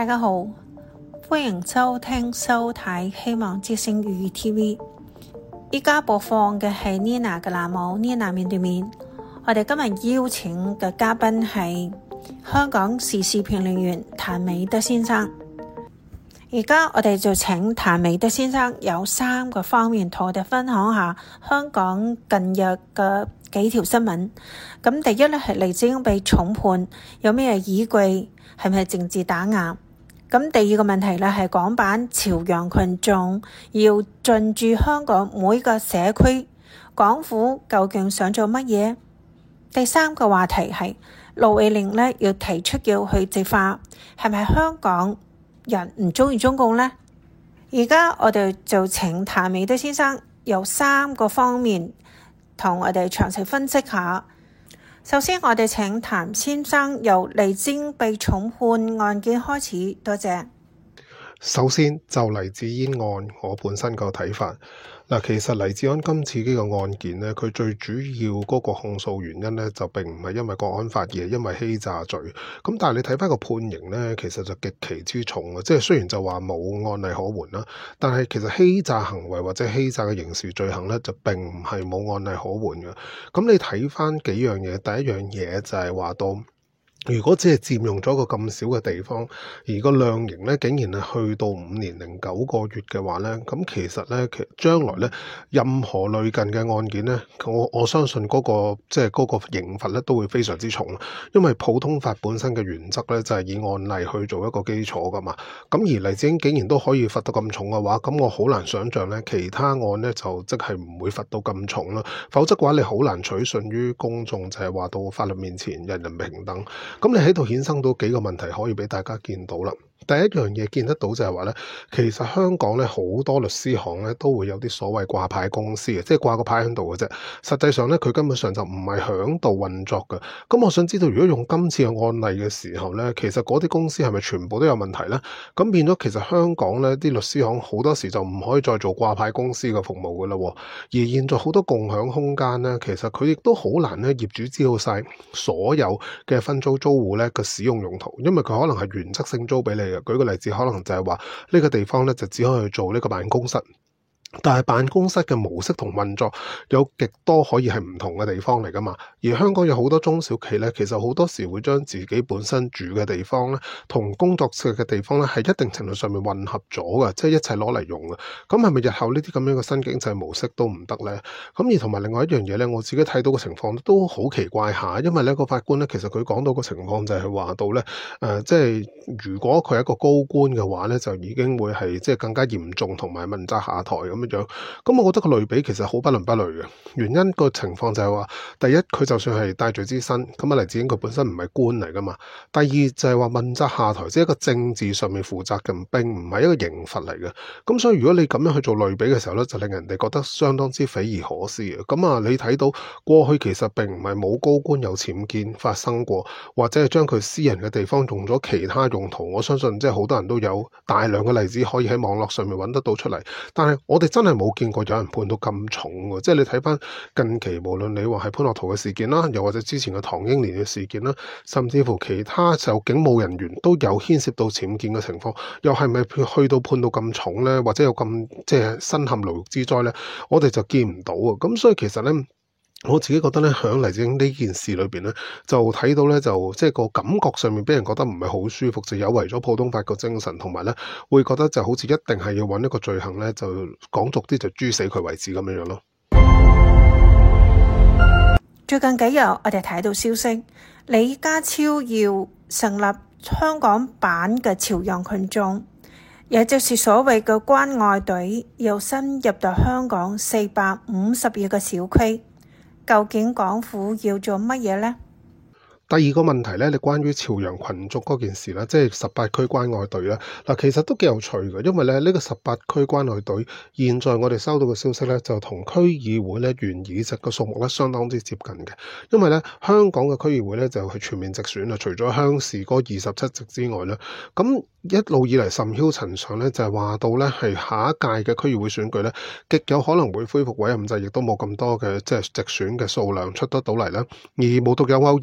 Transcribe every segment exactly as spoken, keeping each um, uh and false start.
大家好，歡迎收聽收睇希望之聲粵語 T V。依家播放嘅係 Nina 嘅欄目 Nina 面對面。我哋今日邀請嘅嘉賓係香港時事評論員譚美德先生。而家我哋就請譚美德先生有三個方面同我哋分享下香港近日嘅幾條新聞。咁第一咧係黎智英被重判，有咩依據？係咪政治打壓？咁第二個問題咧係港版朝陽群眾要進駐香港每個社區，港府究竟想做乜嘢？第三個話題係盧偉玲咧要提出要去殖化，係咪香港人唔中意中共呢？而家我哋就請譚美德先生有三個方面同我哋詳細分析下。首先，我哋請譚先生由黎智英被重判案件開始，多謝。 首先就黎智英案，我本身個睇法嗱，其實黎智英今次呢個案件呢，佢最主要嗰個控訴原因呢，就並唔係因為國安法，而係因為欺詐罪。咁但係你睇翻個判刑呢，其實就極其之重啊！即係雖然就話冇案例可援啦，但係其實欺詐行為或者欺詐嘅刑事罪行呢，就並唔係冇案例可援嘅。咁你睇翻幾樣嘢，第一樣嘢就係話到，如果只係佔用咗個咁少嘅地方，而個量刑咧竟然係去到五年零九個月嘅話咧，咁其實咧，其將來咧任何類近嘅案件咧，我我相信嗰、嗰個即係嗰個刑罰咧都會非常之重，因為普通法本身嘅原則咧就係、是、以案例去做一個基礎噶嘛。咁而黎智英竟然都可以罰到咁重嘅話，咁我好難想像咧其他案咧就即係唔會罰到咁重啦。否則嘅話，你好難取信於公眾，就係、是、話到法律面前人人平等。咁你喺度衍生到幾個問題可以俾大家見到啦。第一樣嘢見得到就係話咧，其實香港咧好多律師行咧都會有啲所謂掛牌公司嘅，即係掛個牌喺度嘅啫。實際上咧，佢根本上就唔係響度運作嘅。咁我想知道，如果用今次嘅案例嘅時候咧，其實嗰啲公司係咪全部都有問題咧？咁變咗其實香港咧啲律師行好多時就唔可以再做掛牌公司嘅服務噶啦。而現在好多共享空間咧，其實佢亦都好難咧業主知道晒所有嘅分租租戶咧嘅使用用途，因為佢可能係原則性租俾你。舉個例子，可能就係話呢個地方咧就只可以去做呢個辦公室。但係辦公室嘅模式同運作有極多可以係唔同嘅地方嚟噶嘛，而香港有好多中小企咧，其實好多時會將自己本身住嘅地方咧，同工作室嘅地方咧，係一定程度上面混合咗嘅，即係一齊攞嚟用嘅。咁係咪日後呢啲咁樣嘅新經濟模式都唔得咧？咁而同埋另外一樣嘢咧，我自己睇到嘅情況都好奇怪下，因為呢個法官咧，其實佢講到個情況就係話到咧，誒、呃，即係如果佢係一個高官嘅話咧，就已經會係即係更加嚴重同埋問責下台咁。咁、嗯，我覺得個類比其實好不倫不類嘅。原因個情況就係話，第一佢就算係戴罪之身，咁啊黎智英佢本身唔係官嚟噶嘛。第二就係話問責下台，即係一個政治上面負責嘅，並唔係一個刑罰嚟嘅。咁所以如果你咁樣去做類比嘅時候咧，就令人哋覺得相當之匪夷所思嘅。咁啊，你睇到過去其實並唔係冇高官有僭建發生過，或者係將佢私人嘅地方用咗其他用途。我相信即係好多人都有大量嘅例子可以喺網絡上面揾得到出嚟。但係我哋真係冇見過有人判到咁重喎，即係你睇翻近期無論你話係潘樂陶嘅事件啦，又或者之前嘅唐英年嘅事件啦，甚至乎其他就警務人員都有牽涉到僭建嘅情況，又係咪去到判到咁重咧，或者有咁即係身陷牢獄之災咧？我哋就見唔到啊！咁所以其實咧，我自己覺得咧，響黎智英呢件事裏邊咧，就睇到咧，就即係個感覺上面俾人覺得唔係好舒服，就有違咗普通法個精神，同埋咧會覺得就好似一定係要揾一個罪行咧，就講俗啲就誅死佢為止咁樣樣咯。 最近幾日我哋睇到消息，李家超要成立香港版嘅朝陽群眾，也就是所謂嘅關愛隊，要深入到香港四百五十二個小區。究竟港府要做乜嘢呢？ 第二個問題咧，你關於朝陽群眾嗰件事啦，即係十八區關愛隊啦。嗱，其實都幾有趣嘅，因為咧呢個十八區關愛隊，現在我哋收到嘅消息咧，就同區議會咧原議席嘅數目咧相當之接近嘅。因為咧香港嘅區議會咧就係全面直選啦，除咗鄉事嗰二十七席之外咧，咁一路以嚟甚囂塵上咧就係話到咧係下一屆嘅區議會選舉咧，極有可能會恢復委任制，亦都冇咁多嘅即係直選嘅數量出得到嚟啦。而無獨有偶，現在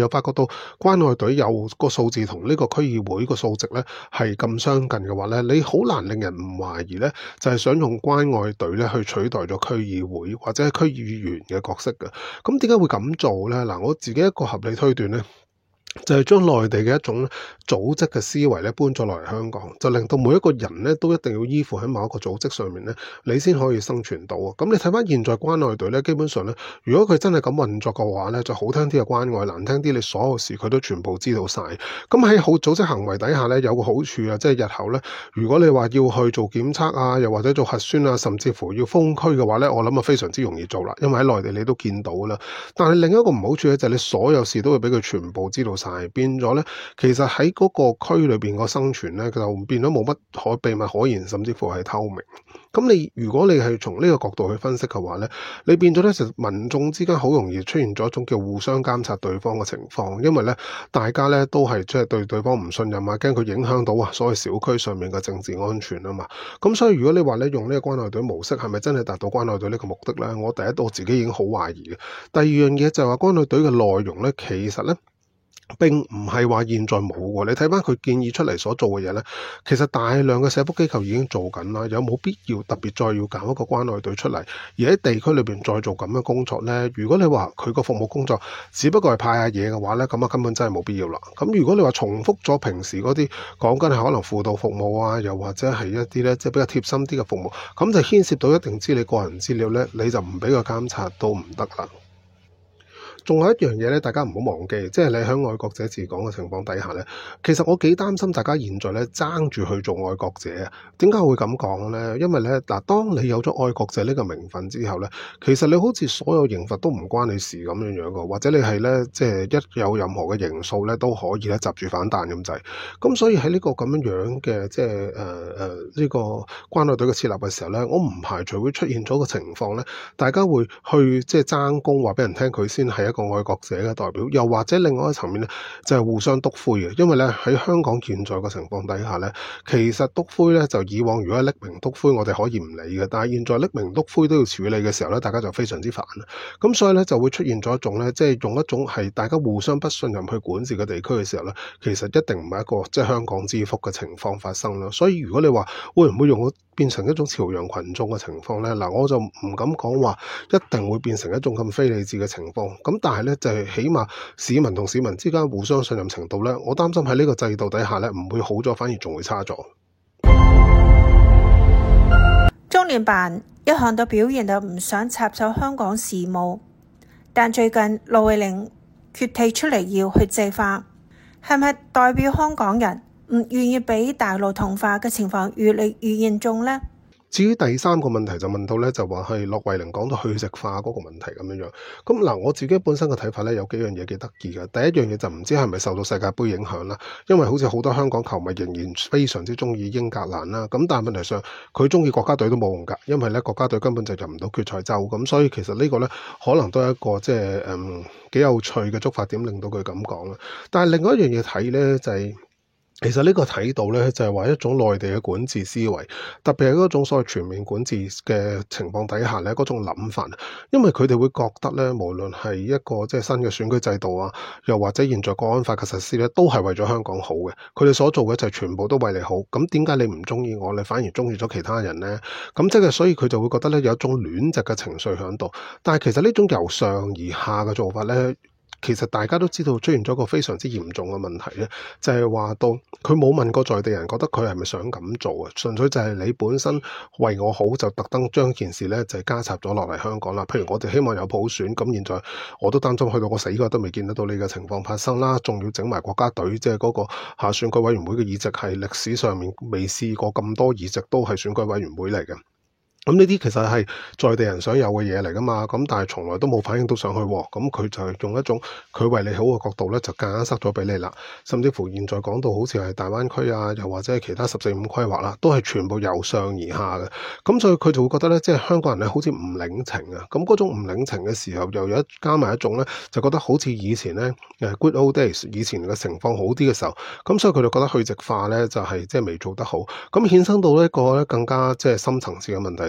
又發覺到關愛隊有個數字同呢個區議會個數值咧係咁相近嘅話咧，你好難令人唔懷疑咧，就係想用關愛隊咧去取代咗區議會或者係區議員嘅角色嘅。咁點解會咁做咧？嗱，我自己一個合理推斷咧，就係將內地嘅一種組織嘅思維咧搬咗落嚟香港，就令到每一個人咧都一定要依附喺某一個組織上面咧，你先可以生存到啊！咁你睇翻現在關愛隊咧，基本上咧，如果佢真係咁運作嘅話咧，就好聽啲嘅關愛，難聽啲，你所有事佢都全部知道晒。咁喺好組織行為底下咧，有個好處啊，即係日後咧，如果你話要去做檢測啊，又或者做核酸啊，甚至乎要封區嘅話咧，我諗啊非常之容易做啦，因為喺內地你都見到啦。但係另一個唔好處咧，就係你所有事都會俾佢全部知道晒。變咗咧，其實喺嗰個區裏邊個生存咧，就變咗冇乜可秘密可言，甚至乎係透明。咁你如果你係從呢個角度去分析嘅話咧，你變咗咧就民眾之間好容易出現咗一種叫互相監察對方嘅情況，因為咧大家咧都係即係對對方唔信任啊，驚佢影響到啊所謂小區上面嘅政治安全啊嘛。咁所以如果你話咧用呢個關愛隊模式係咪真係達到關愛隊呢個目的咧？我第一我自己已經好懷疑嘅。第二樣嘢就係話關愛隊嘅內容咧，其實咧，並唔係話現在冇喎，你睇翻佢建議出嚟所做嘅嘢咧，其實大量嘅社福機構已經做緊啦，有冇必要特別再要搞一個關愛隊出嚟，而喺地區裏邊再做咁嘅工作咧？如果你話佢個服務工作只不過係派下嘢嘅話咧，咁啊根本真係冇必要啦。咁如果你話重複咗平時嗰啲講緊係可能輔導服務啊，又或者係一啲咧即係比較貼心啲嘅服務，咁就牽涉到一定知你個人資料咧，你就唔俾佢監察都唔得啦。仲有一樣嘢咧，大家唔好忘記，即係你喺愛國者治港嘅情況底下咧，其實我幾擔心大家現在咧爭住去做愛國者啊！點解會咁講咧？因為咧嗱，當你有咗愛國者呢個名分之後咧，其實你好似所有刑罰都唔關你事咁樣樣嘅，或者你係咧即係一有任何嘅刑訴咧都可以咧閘住反彈咁滯。咁所以喺呢個咁樣樣嘅即係誒誒呢個關愛隊嘅設立嘅時候咧，我唔排除會出現咗個情況咧，大家會去即係爭功，話俾人聽佢先係一個愛國者嘅代表，又或者另外一個層面咧，就係、是、互相督灰嘅。因為咧喺香港現在嘅情況底下咧，其實督灰咧就以往如果係匿名督灰，我哋可以唔理嘅，但係現在匿名督灰都要處理嘅時候咧，大家就非常之煩啦。咁所以咧就會出現咗一種咧，即係用一種係大家互相不信任去管治嘅地區嘅時候咧，其實一定唔係一個即係香港之福嘅情況發生啦。所以如果你話會唔會用到變成一種朝陽群眾嘅情況咧，嗱我就唔敢講話一定會變成一種咁非理智嘅情況。咁但係咧就係、是、起碼市民同市民之間互相信任程度咧，我擔心喺呢個制度底下咧唔會好咗，反而仲會差咗。 中聯辦一向都表現到唔想插手香港事務，但最近駱惠寧決定出嚟要去制化，係咪代表香港人唔願意俾大陸同化嘅情況越嚟越嚴重呢？ 至於第三個問題就問到咧，就話係駱惠寧講到去殖化嗰個問題咁樣樣。咁嗱，我自己本身嘅睇法咧，有幾樣嘢幾得意嘅。第一樣嘢就唔知係咪受到世界盃影響啦，因為好似好多香港球迷仍然非常之中意英格蘭啦。咁但係問題上，佢中意國家隊都冇用㗎，因為咧國家隊根本就入唔到決賽周。咁所以其實個呢個咧可能都係一個即係誒幾有趣嘅觸發點，令到佢咁講啦。但係另外一樣嘢睇咧就係、是。其實呢個睇到咧，就係話一種內地嘅管治思維，特別係嗰種所謂全面管治嘅情況底下咧，嗰種諗法，因為佢哋會覺得咧，無論係一個即係新嘅選舉制度啊，又或者現在國安法嘅實施咧，都係為咗香港好嘅。佢哋所做嘅就係全部都為你好。咁點解你唔中意我，你反而中意咗其他人咧？咁即係所以佢就會覺得咧有一種戀殖嘅情緒喺度。但係其實呢種由上而下嘅做法咧，其實大家都知道出現咗一個非常之嚴重嘅問題咧，就係話到佢冇問過在地人覺得佢係咪想咁做啊？純粹就係你本身為我好，就特登將件事咧就係加插咗落嚟香港啦。譬如我哋希望有普選，咁現在我都擔心去到我死嗰都未見得到呢個情況發生啦，仲要整埋國家隊，即係嗰個下選舉委員會嘅議席係歷史上面未試過咁多議席都係選舉委員會嚟嘅。咁呢啲其實係在地人想有嘅嘢嚟噶嘛，咁但係從來都冇反映到上去喎，咁佢就係用一種佢為你好嘅角度咧，就夾硬塞咗俾你啦。甚至乎現在講到好似係大灣區啊，又或者係其他十四五規劃啦，都係全部由上而下嘅。咁所以佢就會覺得咧，即係香港人咧好似唔領情啊。咁嗰種唔領情嘅時候，又有一加埋一種咧，就覺得好似以前咧誒 good old days 以前嘅情況好啲嘅時候，咁所以佢就覺得去殖化咧就係即係未做得好。咁衍生到一個咧更加即係深層次嘅問題。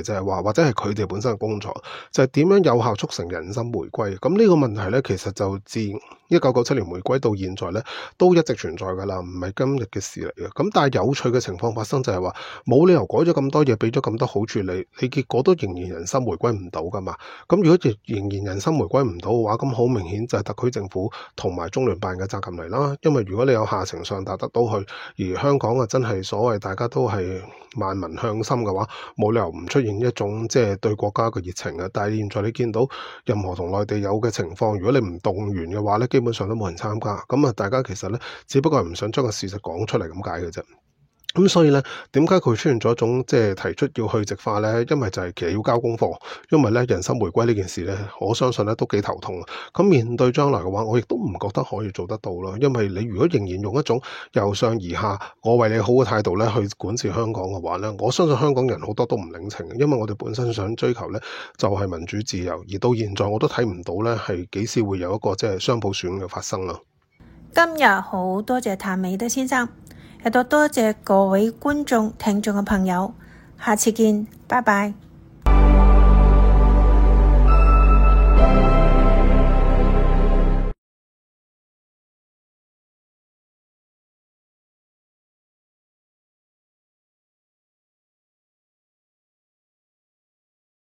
就係話，或者係佢哋本身嘅工作，就係點樣有效促成人心回歸。咁呢個問題咧，其實就自一九九七年回歸到現在咧，都一直存在㗎啦，唔係今日嘅事嚟嘅。咁但係有趣嘅情況發生就係話，冇理由改咗咁多嘢，俾咗咁多好處你，你結果都仍然人心回歸唔到㗎嘛。咁如果仍然人心回歸唔到嘅話，咁好明顯就係特區政府同埋中聯辦嘅責任嚟啦。因為如果你有下情上達得到去，而香港啊真係所謂大家都係萬民向心嘅話，冇理由唔出現一種即係對國家嘅熱情啊。但係現在你見到任何同內地有嘅情況，如果你唔動員嘅話咧，基本上都冇人參加。咁啊，大家其實咧，只不過係唔想將個事實講出嚟咁解嘅啫。咁所以咧，點解佢出現咗一種即係提出要去殖化咧？因為就係其實要交功課，因為咧人心回歸呢件事咧，我相信咧都幾頭痛。咁面對將來嘅話，我亦都唔覺得可以做得到咯。因為你如果仍然用一種由上而下，我為你好嘅態度咧去管治香港嘅話咧，我相信香港人好多都唔領情嘅。因為我哋本身想追求咧就係民主自由，而到現在我都睇唔到咧係幾時會有一個即係雙普選嘅發生啦。 今日好多謝譚美德先生。亦都多謝各位觀眾、聽眾嘅朋友，下次見，拜拜。